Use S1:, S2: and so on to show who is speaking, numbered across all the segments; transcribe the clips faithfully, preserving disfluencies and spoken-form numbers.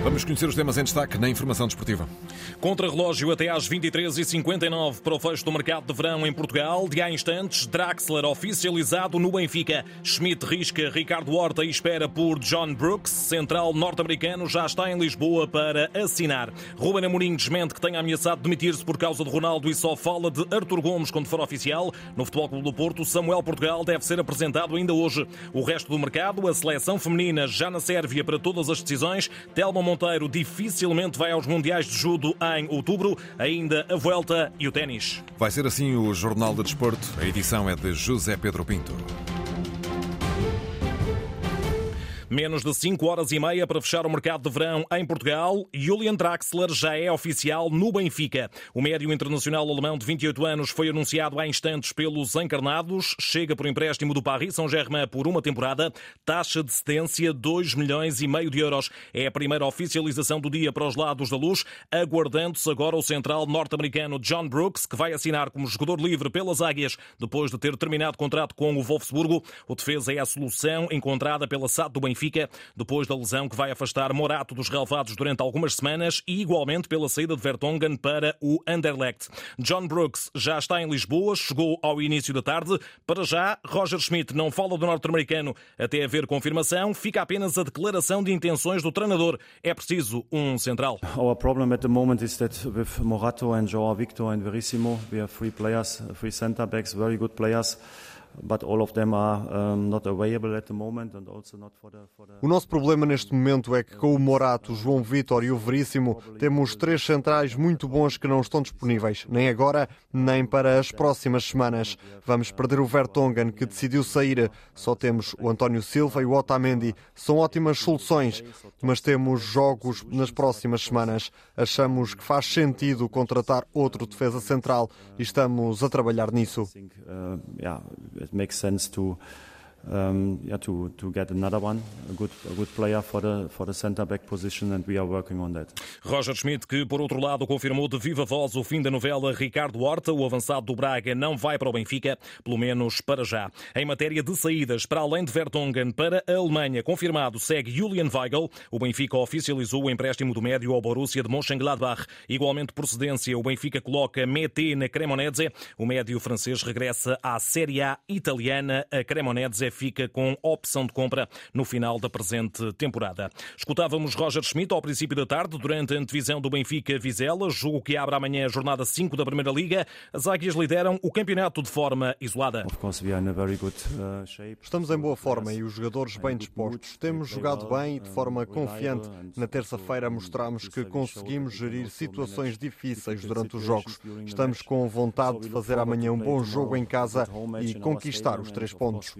S1: Vamos conhecer os temas em destaque na informação desportiva.
S2: Contra-relógio até às vinte e três e cinquenta e nove para o fecho do mercado de verão em Portugal. De há instantes, Draxler oficializado no Benfica. Schmidt risca Ricardo Horta e espera por John Brooks. Central norte-americano já está em Lisboa para assinar. Ruben Amorim desmente que tenha ameaçado demitir-se por causa de Ronaldo e só fala de Artur Gomes quando for oficial. No Futebol Clube do Porto, Samuel Portugal deve ser apresentado ainda hoje. O resto do mercado, a seleção feminina já na Sérvia para todas as decisões. Telma Monteiro dificilmente vai aos Mundiais de Judo em outubro. Ainda a Vuelta e o ténis.
S1: Vai ser assim o Jornal de Desporto. A edição é de José Pedro Pinto.
S2: Menos de cinco horas e meia para fechar o mercado de verão em Portugal. Julian Draxler já é oficial no Benfica. O médio internacional alemão de vinte e oito anos foi anunciado há instantes pelos encarnados. Chega por empréstimo do Paris Saint-Germain por uma temporada. Taxa de cedência dois milhões e meio de euros. É a primeira oficialização do dia para os lados da luz, aguardando-se agora o central norte-americano John Brooks, que vai assinar como jogador livre pelas Águias depois de ter terminado contrato com o Wolfsburgo. O defesa é a solução encontrada pela S A D do Benfica depois da lesão que vai afastar Morato dos relevados durante algumas semanas e igualmente pela saída de Vertonghen para o Anderlecht. John Brooks já está em Lisboa, chegou ao início da tarde. Para já, Roger Schmidt não fala do norte-americano até haver confirmação, fica apenas a declaração de intenções do treinador. É preciso um central.
S3: Our problem at the moment is that with Morato and João Victor and Verissimo, we have three players, three centre backs, very good players. But all of them are um, not available at the moment and also not for the, for the...
S4: O nosso problema neste momento é que com o Morato, o João Vítor e o Veríssimo temos três centrais muito bons que não estão disponíveis, nem agora, nem para as próximas semanas. Vamos perder o Vertonghen, que decidiu sair. Só temos o António Silva e o Otamendi. São ótimas soluções, mas temos jogos nas próximas semanas. Achamos que faz sentido contratar outro defesa central e estamos a trabalhar nisso.
S3: It makes sense to um, yeah, to to get another one, a good a good player for the for the centre back position, and we are working on that.
S2: Roger Schmidt, que por outro lado confirmou de viva voz o fim da novela Ricardo Horta, o avançado do Braga não vai para o Benfica, pelo menos para já. Em matéria de saídas, para além de Vertonghen para a Alemanha, confirmado segue Julian Weigl. O Benfica oficializou o empréstimo do médio ao Borussia de Mönchengladbach. Igualmente procedência, o Benfica coloca Mété na Cremonese. O médio francês regressa à Série A italiana. A Cremonese fica com opção de compra no final da presente temporada. Escutávamos Roger Schmidt ao princípio da tarde, durante a antevisão do Benfica-Vizela, jogo que abre amanhã a jornada cinco da Primeira Liga. As Águias lideram o campeonato de forma isolada.
S4: Estamos em boa forma e os jogadores bem dispostos. Temos jogado bem e de forma confiante. Na terça-feira mostramos que conseguimos gerir situações difíceis durante os jogos. Estamos com vontade de fazer amanhã um bom jogo em casa e conquistar os três pontos.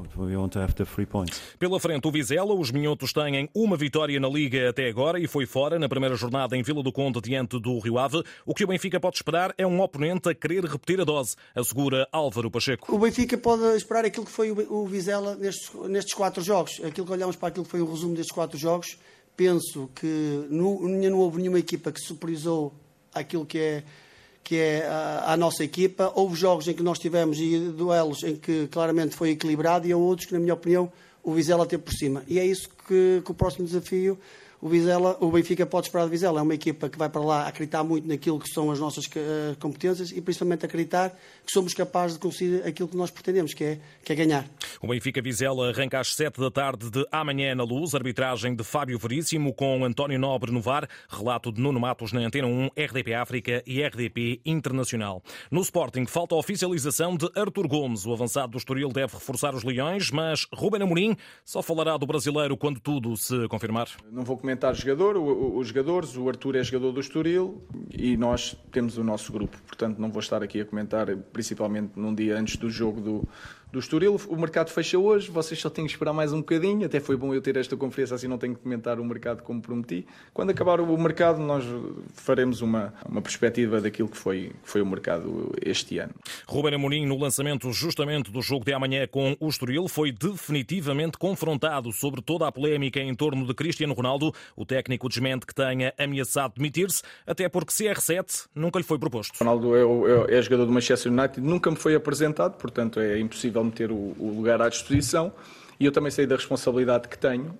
S2: Pela frente, o Vizela. Os minhotos têm uma vitória na Liga até agora e foi fora na primeira jornada em Vila do Conde diante do Rio Ave. O que o Benfica pode esperar é um oponente a querer repetir a dose, assegura Álvaro Pacheco.
S5: O Benfica pode esperar aquilo que foi o Vizela nestes, nestes quatro jogos. Aquilo que olhamos para aquilo que foi o resumo destes quatro jogos, penso que não, não houve nenhuma equipa que superiorizou aquilo que é que é a, a nossa equipa. Houve jogos em que nós tivemos e duelos em que claramente foi equilibrado e há outros que, na minha opinião, o Vizela teve por cima. E é isso que, que o próximo desafio, o, Vizela, o Benfica pode esperar do Vizela. É uma equipa que vai para lá acreditar muito naquilo que são as nossas uh, competências e principalmente acreditar que somos capazes de conseguir aquilo que nós pretendemos, que é, que é ganhar.
S2: O Benfica-Vizela arranca às sete da tarde de amanhã na Luz. Arbitragem de Fábio Veríssimo com António Nobre no V A R. Relato de Nuno Matos na Antena um, R D P África e R D P Internacional. No Sporting, falta a oficialização de Artur Gomes. O avançado do Estoril deve reforçar os Leões, mas Ruben Amorim só falará do brasileiro quando tudo se confirmar.
S6: Não vou comentar jogador, os jogadores. O Artur é jogador do Estoril e nós temos o nosso grupo. Portanto, não vou estar aqui a comentar, principalmente num dia antes do jogo do, do Estoril. O mercado fecha hoje, vocês só têm que esperar mais um bocadinho. Até foi bom eu ter esta conferência, assim não tenho que comentar o mercado como prometi. Quando acabar o mercado, nós faremos uma, uma perspectiva daquilo que foi, que foi o mercado este ano.
S2: Ruben Amorim, no lançamento justamente do jogo de amanhã com o Estoril, foi definitivamente confrontado sobre toda a polémica em torno de Cristiano Ronaldo. O técnico desmente que tenha ameaçado demitir-se, até porque C R sete nunca lhe foi proposto.
S6: Ronaldo é, é, é jogador do Manchester United, nunca me foi apresentado, portanto é impossível meter o, o lugar à disposição. e eu também sei da responsabilidade que tenho.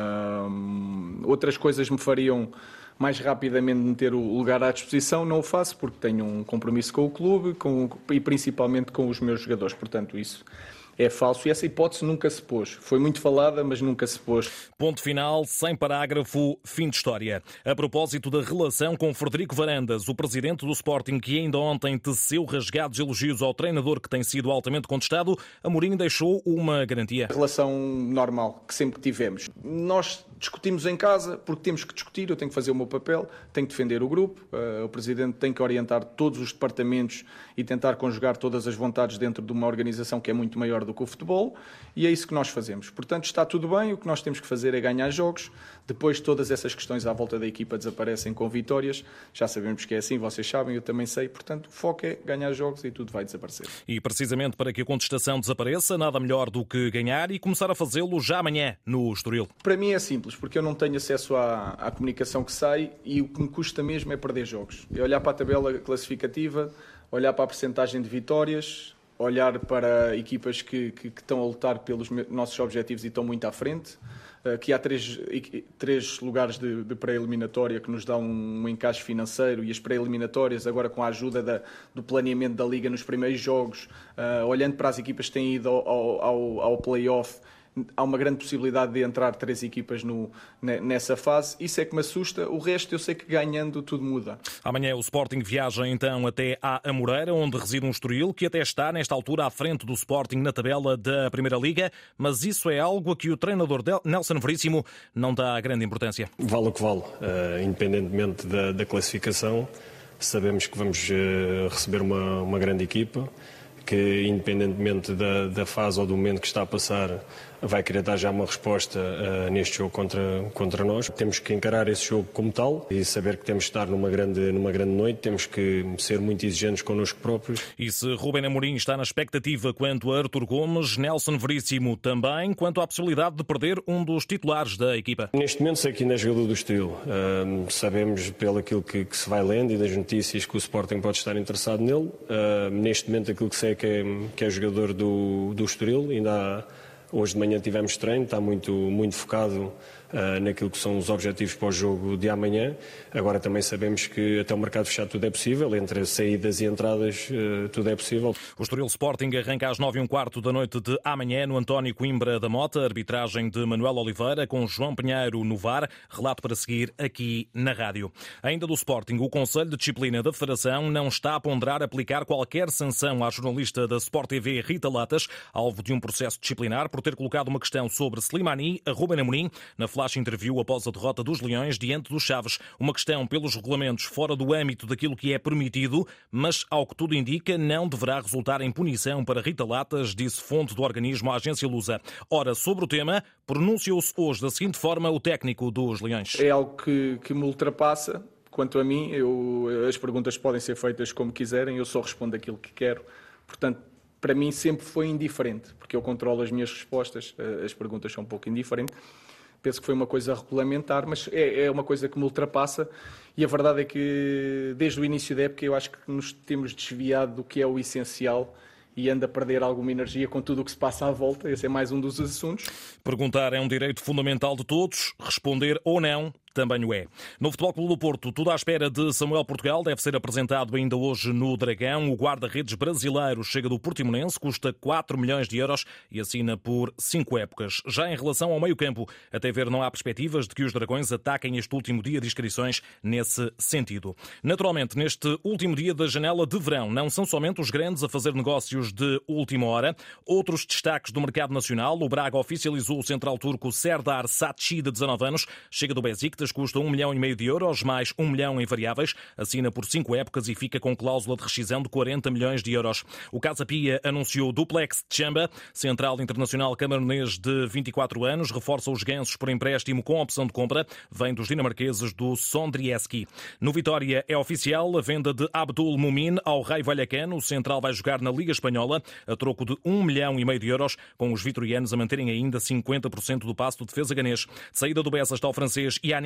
S6: Uh, outras coisas me fariam mais rapidamente meter o lugar à disposição, não o faço porque tenho um compromisso com o clube com, e principalmente com os meus jogadores, portanto isso é falso e essa hipótese nunca se pôs. Foi muito falada, mas nunca se pôs.
S2: Ponto final, sem parágrafo, fim de história. A propósito da relação com Frederico Varandas, o presidente do Sporting, que ainda ontem teceu rasgados elogios ao treinador que tem sido altamente contestado, Amorim deixou uma garantia.
S6: A relação normal que sempre tivemos. Nós discutimos em casa porque temos que discutir, eu tenho que fazer o meu papel, tenho que defender o grupo, o presidente tem que orientar todos os departamentos e tentar conjugar todas as vontades dentro de uma organização que é muito maior do que o futebol, e é isso que nós fazemos. Portanto, está tudo bem, o que nós temos que fazer é ganhar jogos, depois todas essas questões à volta da equipa desaparecem com vitórias, já sabemos que é assim, vocês sabem, eu também sei, portanto, o foco é ganhar jogos e tudo vai desaparecer.
S2: E precisamente para que a contestação desapareça, nada melhor do que ganhar e começar a fazê-lo já amanhã no Estoril.
S6: Para mim é simples, porque eu não tenho acesso à, à comunicação que sai e o que me custa mesmo é perder jogos. É olhar para a tabela classificativa, olhar para a percentagem de vitórias, olhar para equipas que, que, que estão a lutar pelos nossos objetivos e estão muito à frente, que há três, três lugares de, de pré-eliminatória que nos dão um, um encaixe financeiro, e as pré-eliminatórias agora com a ajuda da, do planeamento da Liga nos primeiros jogos, uh, olhando para as equipas que têm ido ao, ao, ao play-off, há uma grande possibilidade de entrar três equipas no, nessa fase. Isso é que me assusta. O resto eu sei que ganhando tudo muda.
S2: Amanhã o Sporting viaja então até à Amoreira, onde reside um Estoril que até está nesta altura à frente do Sporting na tabela da Primeira Liga, mas isso é algo a que o treinador Nelson Veríssimo não dá grande importância.
S7: Vale o que vale, uh, independentemente da, da classificação, sabemos que vamos uh, receber uma, uma grande equipa, que independentemente da, da fase ou do momento que está a passar, vai querer dar já uma resposta uh, neste jogo contra, contra nós. Temos que encarar esse jogo como tal e saber que temos que estar numa grande, numa grande noite, temos que ser muito exigentes connosco próprios.
S2: E se Rubén Amorim está na expectativa quanto a Artur Gomes, Nelson Veríssimo também quanto à possibilidade de perder um dos titulares da equipa.
S7: Neste momento sei que ainda é jogador do Estoril. Uh, sabemos pelo aquilo que, que se vai lendo e das notícias que o Sporting pode estar interessado nele. Uh, neste momento aquilo que sei é que é, que é jogador do, do Estoril. Ainda há Hoje de manhã tivemos treino, está muito, muito focado uh, naquilo que são os objetivos para o jogo de amanhã. Agora também sabemos que até o mercado fechado tudo é possível, entre saídas e entradas uh, tudo é possível.
S2: O Estoril Sporting arranca às nove e um quarto da noite de amanhã no António Coimbra da Mota, arbitragem de Manuel Oliveira, com João Pinheiro no V A R, relato para seguir aqui na rádio. Ainda do Sporting, o Conselho de Disciplina da Federação não está a ponderar aplicar qualquer sanção à jornalista da Sport T V Rita Latas, alvo de um processo disciplinar por ter colocado uma questão sobre Slimani a Rubén Amorim na flash interview após a derrota dos Leões diante dos Chaves. Uma questão pelos regulamentos fora do âmbito daquilo que é permitido, mas, ao que tudo indica, não deverá resultar em punição para Rita Latas, disse fonte do organismo à agência Lusa. Ora, sobre o tema, pronunciou-se hoje da seguinte forma o técnico dos Leões.
S6: É algo que, que me ultrapassa. Quanto a mim, eu, as perguntas podem ser feitas como quiserem, eu só respondo aquilo que quero. Portanto, para mim sempre foi indiferente, porque eu controlo as minhas respostas, as perguntas são um pouco indiferentes. Penso que foi uma coisa regulamentar, mas é, é uma coisa que me ultrapassa, e a verdade é que desde o início da época eu acho que nos temos desviado do que é o essencial e anda a perder alguma energia com tudo o que se passa à volta. Esse é mais um dos assuntos.
S2: Perguntar é um direito fundamental de todos, responder ou não também o é. No Futebol Clube do Porto, tudo à espera de Samuel Portugal, deve ser apresentado ainda hoje no Dragão. O guarda-redes brasileiro chega do Portimonense, custa quatro milhões de euros e assina por cinco épocas. Já em relação ao meio-campo, até ver não há perspectivas de que os Dragões ataquem este último dia de inscrições nesse sentido. Naturalmente, neste último dia da janela de verão, não são somente os grandes a fazer negócios de última hora. Outros destaques do mercado nacional: o Braga oficializou o central turco Serdar Saatchi, de dezanove anos, chega do Besiktas, custa um milhão e meio de euros, mais um milhão em variáveis, assina por cinco épocas e fica com cláusula de rescisão de quarenta milhões de euros. O Casa Pia anunciou Duplex Tchamba, central internacional camerunês de vinte e quatro anos, reforça os gansos por empréstimo com opção de compra, vem dos dinamarqueses do Sondrieski. No Vitória é oficial a venda de Abdul Mumin ao Raio Vallecano. O central vai jogar na Liga Espanhola a troco de um milhão e meio de euros, com os vitorianos a manterem ainda cinquenta por cento do passe do defesa ganês. De saída do Bessa está o francês Yannick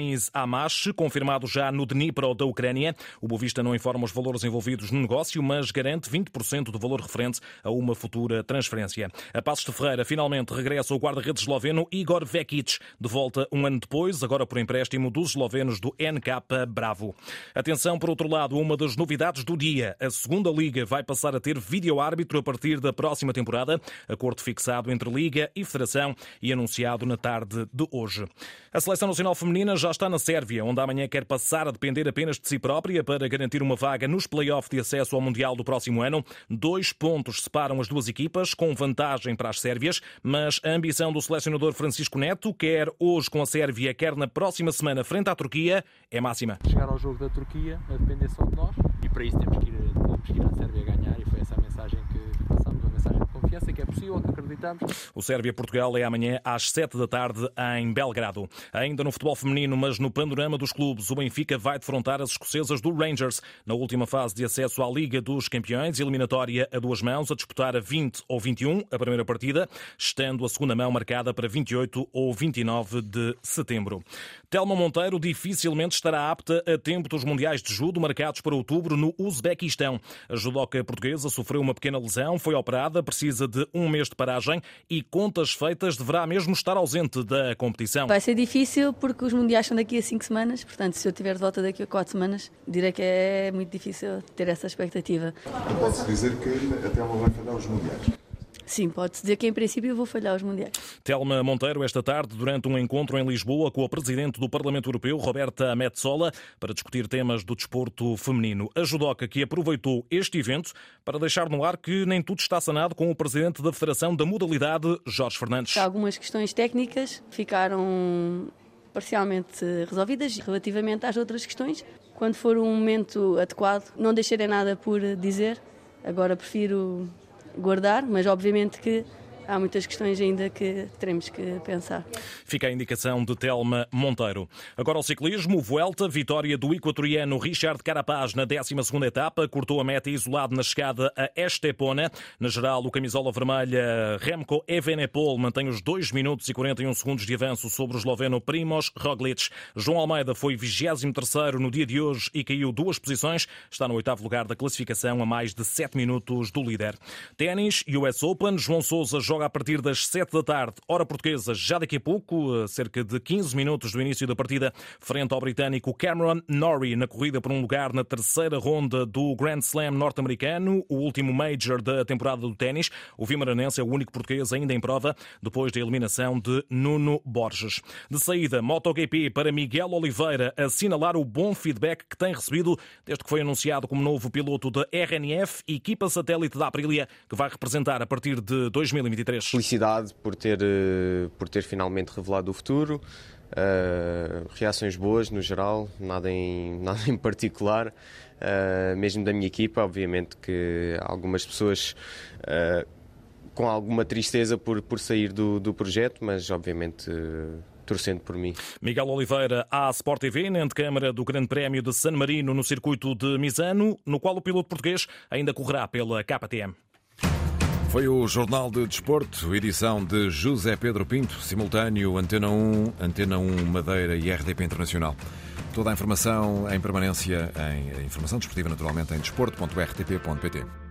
S2: Denis Amash, confirmado já no Dnipro da Ucrânia. O Boavista não informa os valores envolvidos no negócio, mas garante vinte por cento do valor referente a uma futura transferência. A Passos de Ferreira finalmente regressa o guarda-redes esloveno Igor Vekic, de volta um ano depois, agora por empréstimo dos eslovenos do N K Bravo. Atenção, por outro lado, uma das novidades do dia. A segunda Liga vai passar a ter vídeo-árbitro a partir da próxima temporada, acordo fixado entre Liga e Federação e anunciado na tarde de hoje. A Seleção Nacional Feminina já está na Sérvia, onde amanhã quer passar a depender apenas de si própria para garantir uma vaga nos play-offs de acesso ao Mundial do próximo ano. Dois pontos separam as duas equipas, com vantagem para as sérvias, mas a ambição do selecionador Francisco Neto, quer hoje com a Sérvia, quer na próxima semana frente à Turquia, é máxima.
S8: Chegar ao jogo da Turquia a depender só de nós e para isso temos que ir, temos que ir à Sérvia a ganhar, e foi essa a mensagem que, que passámos, uma mensagem de confiança, que é possível, que acreditamos.
S2: O Sérvia-Portugal é amanhã às sete da tarde em Belgrado. Ainda no futebol feminino, mas no panorama dos clubes, o Benfica vai defrontar as escocesas do Rangers na última fase de acesso à Liga dos Campeões, eliminatória a duas mãos, a disputar a vinte ou vinte e um a primeira partida, estando a segunda mão marcada para vinte e oito ou vinte e nove de setembro. Telma Monteiro dificilmente estará apta a tempo dos Mundiais de Judo marcados para outubro no Uzbequistão. A judoca portuguesa sofreu uma pequena lesão, foi operada, precisa de um mês de paragem e, contas feitas, deverá mesmo estar ausente da competição.
S9: Vai ser difícil porque os Mundiais são daqui a cinco semanas, portanto, se eu estiver de volta daqui a quatro semanas, direi que é muito difícil ter essa expectativa.
S10: Pode-se dizer que a Telma vai falhar os Mundiais?
S9: Sim, pode-se dizer que em princípio eu vou falhar os Mundiais.
S2: Telma Monteiro, esta tarde, durante um encontro em Lisboa com a Presidente do Parlamento Europeu, Roberta Metsola, para discutir temas do desporto feminino. A judoca que aproveitou este evento para deixar no ar que nem tudo está sanado com o Presidente da Federação da Modalidade, Jorge Fernandes.
S9: Algumas questões técnicas ficaram parcialmente resolvidas relativamente às outras questões. Quando for um momento adequado, não deixarei nada por dizer. Agora prefiro guardar, mas obviamente que há muitas questões ainda que teremos que pensar.
S2: Fica a indicação de Telma Monteiro. Agora ao ciclismo, Vuelta, vitória do equatoriano Richard Carapaz na décima segunda etapa, cortou a meta isolado na chegada a Estepona. Na geral, o camisola vermelha Remco Evenepoel mantém os dois minutos e quarenta e um segundos de avanço sobre o esloveno Primož Roglic. João Almeida foi vigésimo terceiro no dia de hoje e caiu duas posições. Está no oitavo lugar da classificação a mais de sete minutos do líder. Ténis, U S Open, João Sousa joga a partir das sete da tarde, hora portuguesa, já daqui a pouco, a cerca de quinze minutos do início da partida, frente ao britânico Cameron Norrie, na corrida por um lugar na terceira ronda do Grand Slam norte-americano, o último Major da temporada do ténis. O vimaranense é o único português ainda em prova, depois da eliminação de Nuno Borges. De saída, MotoGP para Miguel Oliveira, assinalar o bom feedback que tem recebido desde que foi anunciado como novo piloto da R N F, equipa satélite da Aprilia, que vai representar a partir de dois mil e vinte e três.
S11: Felicidade por ter, por ter finalmente revelado o futuro, uh, reações boas no geral, nada em, nada em particular, uh, mesmo da minha equipa. Obviamente que algumas pessoas uh, com alguma tristeza por, por sair do, do projeto, mas obviamente uh, torcendo por mim.
S2: Miguel Oliveira à Sport T V, na antecâmara do Grande Prémio de San Marino no circuito de Misano, no qual o piloto português ainda correrá pela K T M.
S1: Foi o Jornal de Desporto, edição de José Pedro Pinto, simultâneo Antena um, Antena um Madeira e R D P Internacional. Toda a informação em permanência, em informação desportiva naturalmente, em desporto ponto r t p ponto p t.